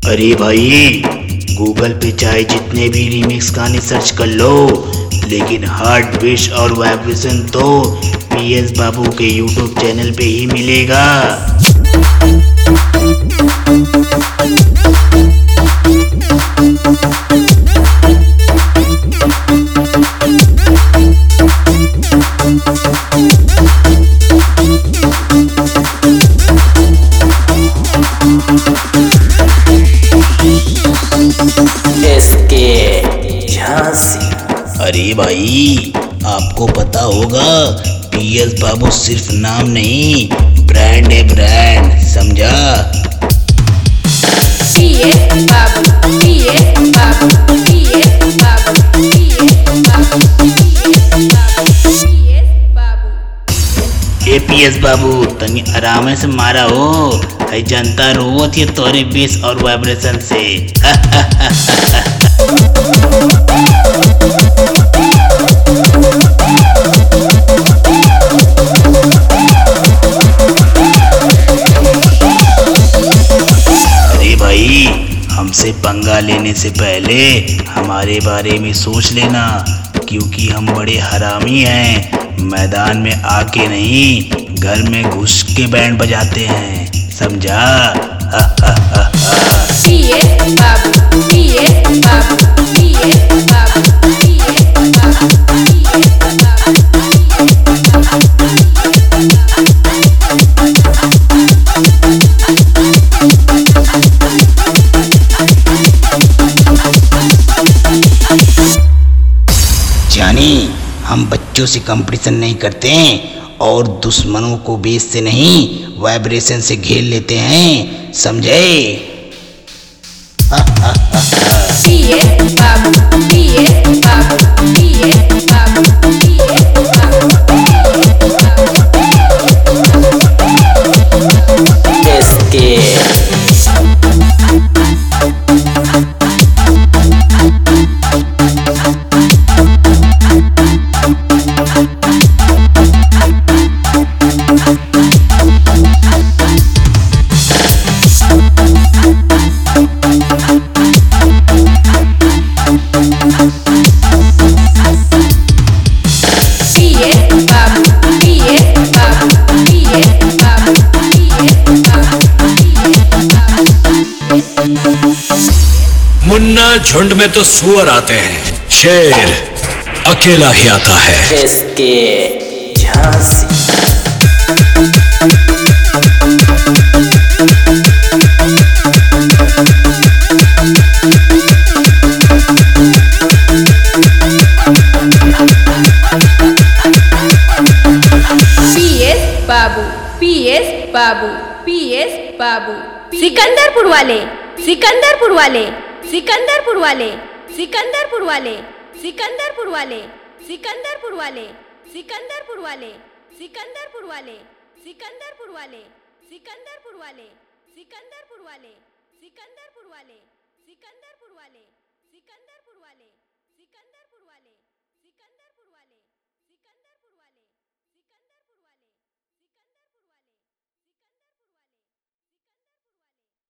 अरे भाई, गूगल पे चाहे जितने भी रीमिक्स गाने सर्च कर लो, लेकिन हार्ट विश और वाइब्रेशन तो पीएस बाबू के यूट्यूब चैनल पे ही मिलेगा। झांसी। अरे भाई, आपको पता होगा पीएस बाबू सिर्फ नाम नहीं, ब्रांड है, ब्रांड, समझा? PS Babu, PS Babu, PS Babu, PS Babu, PS बाबू। ए पीएस बाबू, तनी आराम से मारा हो, है जनता रोवत ये तोरे बेस और वाइब्रेशन से। अरे भाई, हमसे पंगा लेने से पहले हमारे बारे में सोच लेना, क्योंकि हम बड़े हरामी हैं। मैदान में आके नहीं, घर में घुस के बैंड बजाते हैं, समझा? PS Babu, PS Babu, PS Babu, PS Babu, PS बाबू। जानी, हम बच्चों से कंपटीशन नहीं करते हैं और दुश्मनों को बेस से नहीं, वाइब्रेशन से घेर लेते हैं, समझे? PS Babu, PS Babu, PS Babu, PS बाबू, इसके मुन्ना झुंड में तो सुअर आते हैं, शेर अकेला ही आता है। इसके Jhansi. PS Babu, PS Babu, PS Babu. Sikandarpur वाले, सिकंदरपुर वाले, सिकंदरपुर वाले, सिकंदरपुर वाले, सिकंदरपुर वाले, सिकंदरपुर वाले, सिकंदरपुर वाले, सिकंदरपुर वाले, सिकंदरपुर वाले, सिकंदरपुर वाले, सिकंदरपुर वाले, सिकंदरपुर वाले, सिकंदरपुर वाले, सिकंदरपुर वाले, सिकंदरपुर वाले, सिकंदरपुर वाले।